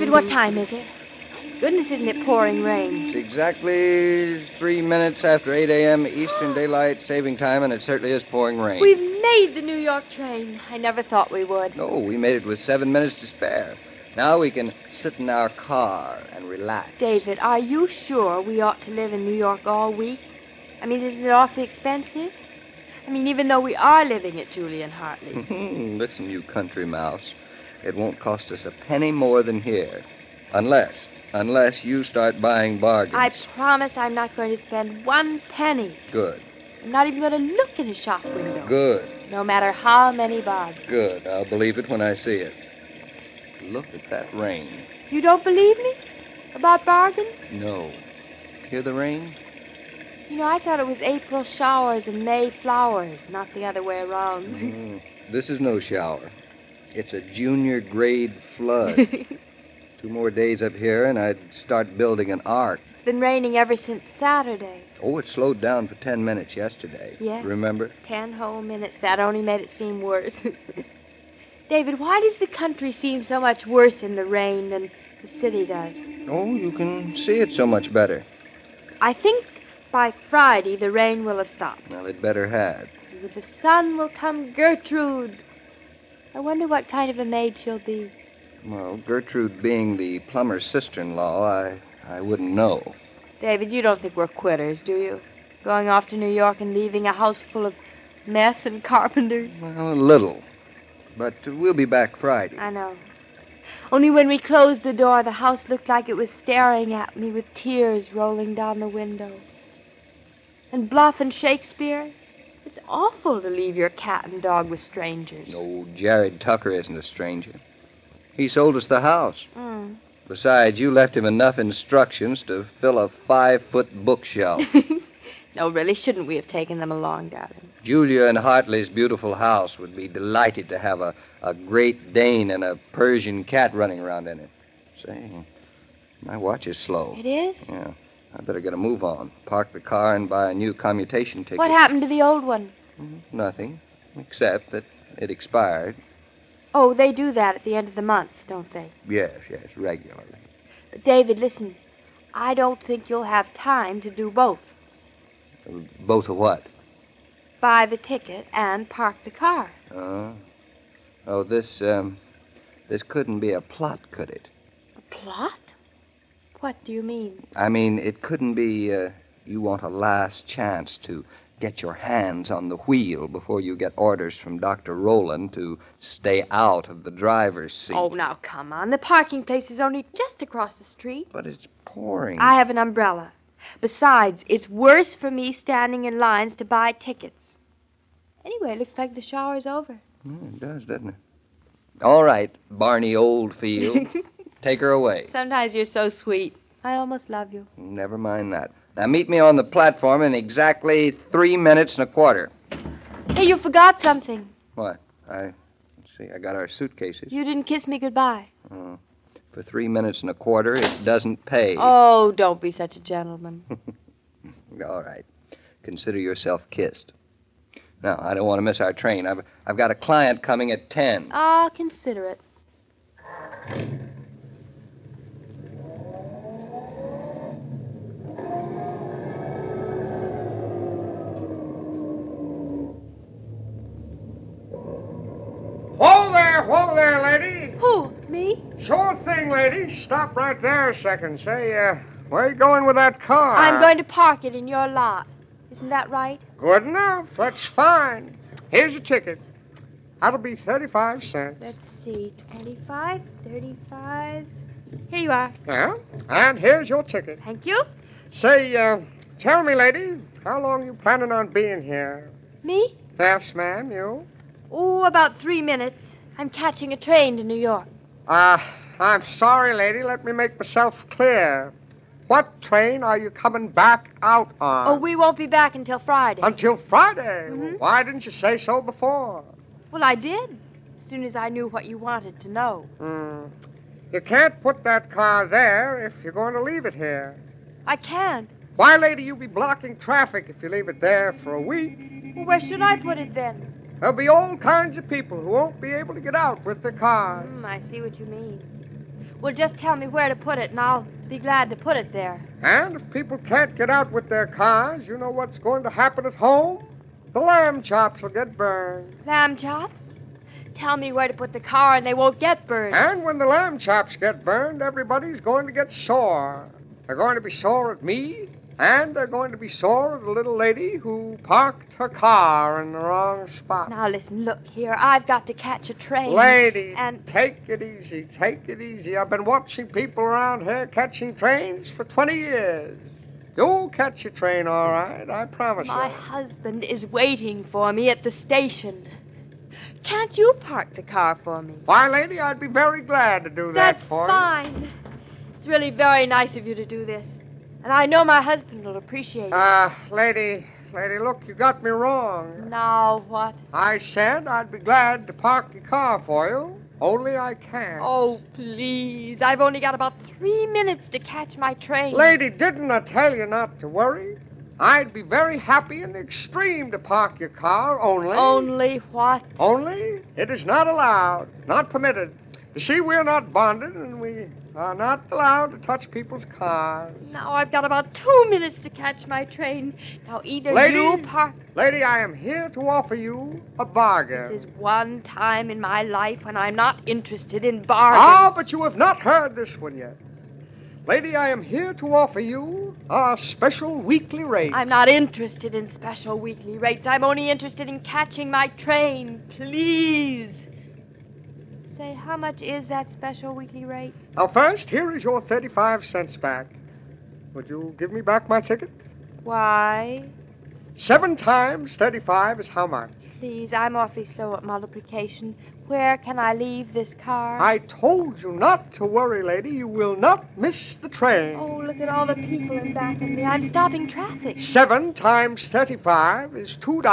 David, what time is it? Goodness, isn't it pouring rain? It's exactly 3 minutes after 8 a.m. Eastern Daylight Saving Time, and it certainly is pouring rain. We've made the New York train. I never thought we would. No, we made it with 7 minutes to spare. Now we can sit in our car and relax. David, are you sure we ought to live in New York all week? I mean, isn't it awfully expensive? I mean, even though we are living at Julian Hartley's. Listen, you country mouse. It won't cost us a penny more than here. Unless you start buying bargains. I promise I'm not going to spend 1 penny. Good. I'm not even going to look in a shop window. Good. No matter how many bargains. Good. I'll believe it when I see it. Look at that rain. You don't believe me? About bargains? No. Hear the rain? You know, I thought it was April showers and May flowers, not the other way around. This is no shower. It's a junior grade flood. 2 more days up here, and I'd start building an ark. It's been raining ever since Saturday. Oh, it slowed down for 10 minutes yesterday. Yes. Remember? 10 whole minutes. That only made it seem worse. David, why does the country seem so much worse in the rain than the city does? Oh, you can see it so much better. I think by Friday the rain will have stopped. Well, it better had. And with the sun will come Gertrude. I wonder what kind of a maid she'll be. Well, Gertrude being the plumber's sister-in-law, I wouldn't know. David, you don't think we're quitters, do you? Going off to New York and leaving a house full of mess and carpenters? Well, a little. But we'll be back Friday. I know. Only when we closed the door, the house looked like it was staring at me with tears rolling down the window. And Bluff and Shakespeare, it's awful to leave your cat and dog with strangers. No, Jared Tucker isn't a stranger. He sold us the house. Mm. Besides, you left him enough instructions to fill a 5-foot bookshelf. No, really, shouldn't we have taken them along, darling? Julia and Hartley's beautiful house would be delighted to have a Great Dane and a Persian cat running around in it. Say, my watch is slow. It is? Yeah. I better get a move on. Park the car and buy a new commutation ticket. What happened to the old one? Nothing, except that it expired. Oh, they do that at the end of the month, don't they? Yes, regularly. But, David, listen. I don't think you'll have time to do both. Both of what? Buy the ticket and park the car. Oh, this couldn't be a plot, could it? A plot? What do you mean? I mean, it couldn't be, you want a last chance to get your hands on the wheel before you get orders from Dr. Rowland to stay out of the driver's seat. Oh, now, come on. The parking place is only just across the street. But it's pouring. I have an umbrella. Besides, it's worse for me standing in lines to buy tickets. Anyway, it looks like the shower's over. It does, doesn't it? All right, Barney Oldfield. Take her away. Sometimes you're so sweet. I almost love you. Never mind that. Now, meet me on the platform in exactly 3 minutes and a quarter. Hey, you forgot something. What? Let's see, I got our suitcases. You didn't kiss me goodbye. Oh, for 3 minutes and a quarter, it doesn't pay. Oh, don't be such a gentleman. All right. Consider yourself kissed. Now, I don't want to miss our train. I've got a client coming at 10. I'll consider it. Whoa there, lady. Who? Me? Sure thing, lady. Stop right there a second. Say, where are you going with that car? I'm going to park it in your lot. Isn't that right? Good enough. That's fine. Here's your ticket. That'll be 35 cents. Let's see. 25, 35. Here you are. Yeah? And here's your ticket. Thank you. Say, tell me, lady, how long you planning on being here? Me? Yes, ma'am, you? Oh, about 3 minutes. I'm catching a train to New York. I'm sorry, lady. Let me make myself clear. What train are you coming back out on? Oh, we won't be back until Friday. Until Friday? Mhm. Why didn't you say so before? Well, I did. As soon as I knew what you wanted to know. You can't put that car there if you're going to leave it here. I can't. Why, lady, you'll be blocking traffic if you leave it there for a week. Well, where should I put it then? There'll be all kinds of people who won't be able to get out with their cars. I see what you mean. Well, just tell me where to put it, and I'll be glad to put it there. And if people can't get out with their cars, you know what's going to happen at home? The lamb chops will get burned. Lamb chops? Tell me where to put the car, and they won't get burned. And when the lamb chops get burned, everybody's going to get sore. They're going to be sore at me, and they're going to be sore at the little lady who parked her car in the wrong spot. Now, listen, look here. I've got to catch a train. Lady, And take it easy. Take it easy. I've been watching people around here catching trains for 20 years. You'll catch your train, all right. I promise my you. husband is waiting for me at the station. Can't you park the car for me? Why, lady, I'd be very glad to do that That's for fine. It's really very nice of you to do this. And I know my husband will appreciate it. Lady, look, you got me wrong. Now what? I said I'd be glad to park your car for you, only I can't. Oh, please. I've only got about 3 minutes to catch my train. Lady, didn't I tell you not to worry? I'd be very happy in the extreme to park your car, only... Only what? Only it is not allowed, not permitted. You see, we're not bonded, and we are not allowed to touch people's cars. Now I've got about 2 minutes to catch my train. Now either Lady? you park... Lady, I am here to offer you a bargain. This is one time in my life when I'm not interested in bargains. Ah, but you have not heard this one yet. Lady, I am here to offer you our special weekly rate. I'm not interested in special weekly rates. I'm only interested in catching my train. Please. Say, how much is that special weekly rate? Now, first, here is your 35 cents back. Would you give me back my ticket? Why? 7 times 35 is how much? Please, I'm awfully slow at multiplication. Where can I leave this car? I told you not to worry, lady. You will not miss the train. Oh, look at all the people in back of me. I'm stopping traffic. 7 times 35 is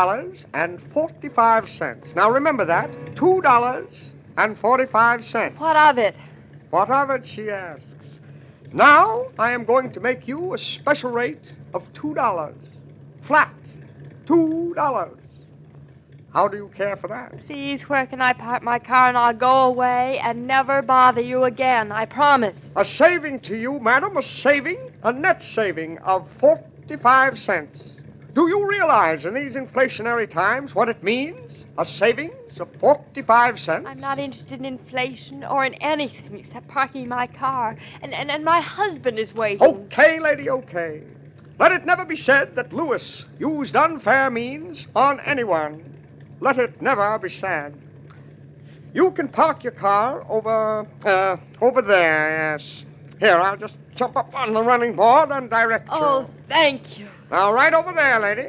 $2.45. Now, remember that. $2.45. What of it? What of it, she asks. Now, I am going to make you a special rate of $2. Flat. $2. How do you care for that? Please, where can I park my car and I'll go away and never bother you again, I promise. A saving to you, madam, a net saving of 45 cents. Do you realize in these inflationary times what it means? A savings of 45 cents? I'm not interested in inflation or in anything except parking my car. And my husband is waiting. Okay, lady, okay. Let it never be said that Lewis used unfair means on anyone. Let it never be said. You can park your car over there, yes. Here, I'll just jump up on the running board and direct you. Oh, thank you. Now, right over there, lady.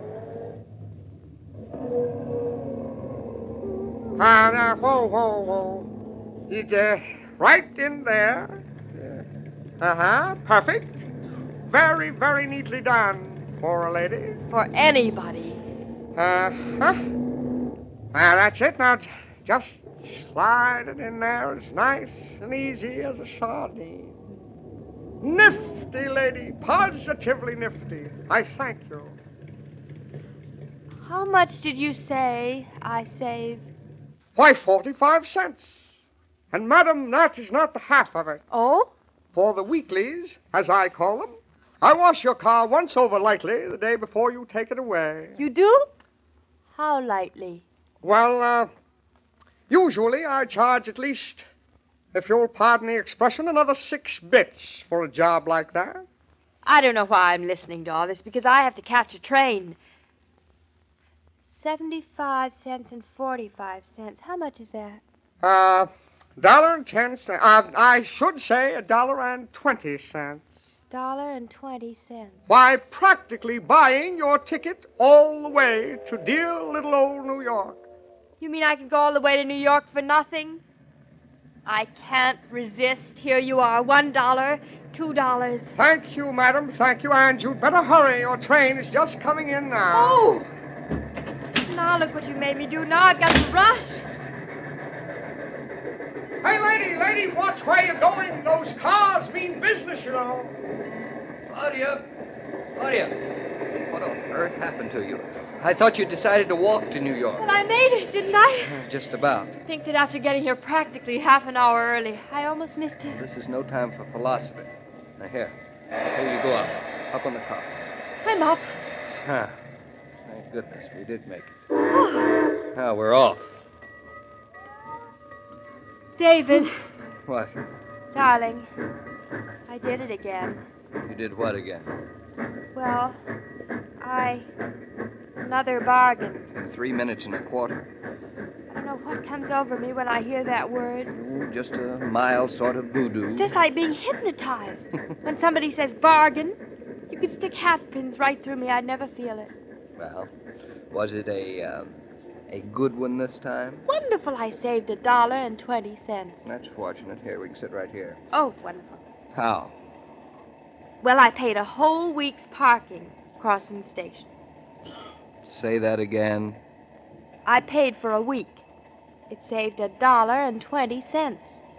Now, whoa. It's right in there. Perfect. Very, very neatly done for a lady. For anybody. Now, that's it. Now, just slide it in there as nice and easy as a sardine. Nifty, lady. Positively nifty. I thank you. How much did you say I saved? Why, 45 cents. And, madam, that is not the half of it. Oh? For the weeklies, as I call them, I wash your car once over lightly the day before you take it away. You do? How lightly? Well, usually I charge at least, if you'll pardon the expression, another 6 bits for a job like that. I don't know why I'm listening to all this, because I have to catch a train. 75 cents and 45 cents. How much is that? $1.10. I should say $1.20. $1.20. Why, practically buying your ticket all the way to dear little old New York. You mean I can go all the way to New York for nothing? I can't resist. Here you are. $1, $2. Thank you, madam. Thank you. And you'd better hurry. Your train is just coming in now. Oh! Now look what you made me do. Now I've got to rush. Hey, lady, watch where you're going. Those cars mean business, you know. Claudia. Hold on. earth happened to you? I thought you decided to walk to New York. Well, I made it, didn't I? Just about. Think that after getting here practically half an hour early, I almost missed it. This is no time for philosophy. Now, here you go up. Up on the car. I'm up. Huh. Thank goodness we did make it. Now we're off. David, What? darling, I did it again. You did what again? Well, another bargain. In 3 minutes and a quarter? I don't know what comes over me when I hear that word. Oh, just a mild sort of voodoo. It's just like being hypnotized. When somebody says bargain, you could stick hat pins right through me. I'd never feel it. Well, was it a good one this time? Wonderful. I saved $1.20. That's fortunate. Here, we can sit right here. Oh, wonderful. How? Well, I paid a whole week's parking crossing the station. Say that again. I paid for a week. It saved $1.20.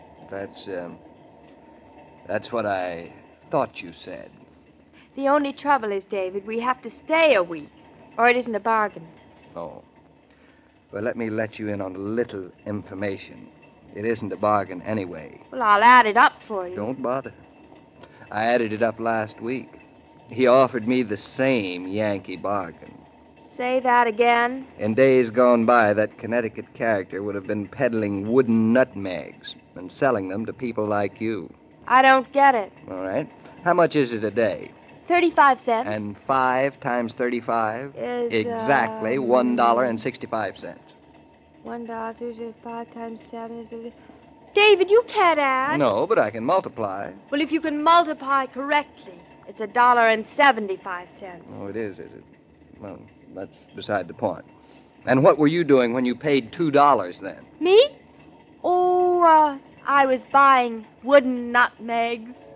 That's what I thought you said. The only trouble is, David, we have to stay a week, or it isn't a bargain. Oh. Well, let me let you in on a little information. It isn't a bargain anyway. Well, I'll add it up for you. Don't bother. I added it up last week. He offered me the same Yankee bargain. Say that again. In days gone by, that Connecticut character would have been peddling wooden nutmegs and selling them to people like you. I don't get it. All right. How much is it a day? 35 cents. And 5 times 35? Is, exactly $1.65. $1.35 times 7 is... David, you can't add. No, but I can multiply. Well, if you can multiply correctly, it's $1.75. Oh, it is it? Well, that's beside the point. And what were you doing when you paid $2 then? Me? Oh, I was buying wooden nutmegs.